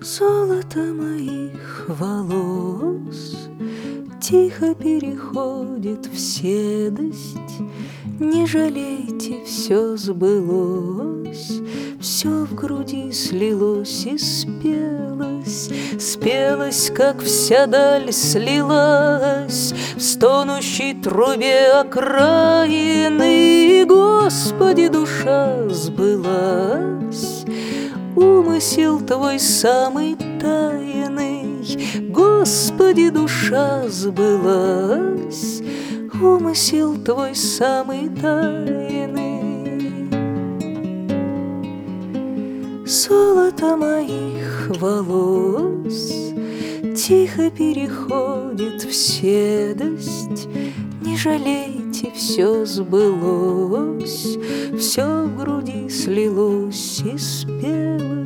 Золото моих волос тихо переходит в седость. Не жалейте, все сбылось, все в груди слилось и спелось. Спелось, как вся даль слилась в стонущей трубе окраины. Господи, душа сбылась, умысел твой самый тайный. Господи, душа сбылась, умысел твой самый тайный. Золото моих волос тихо переходит в седость. Не жалейте, все сбылось, все в груди слилось и спелось.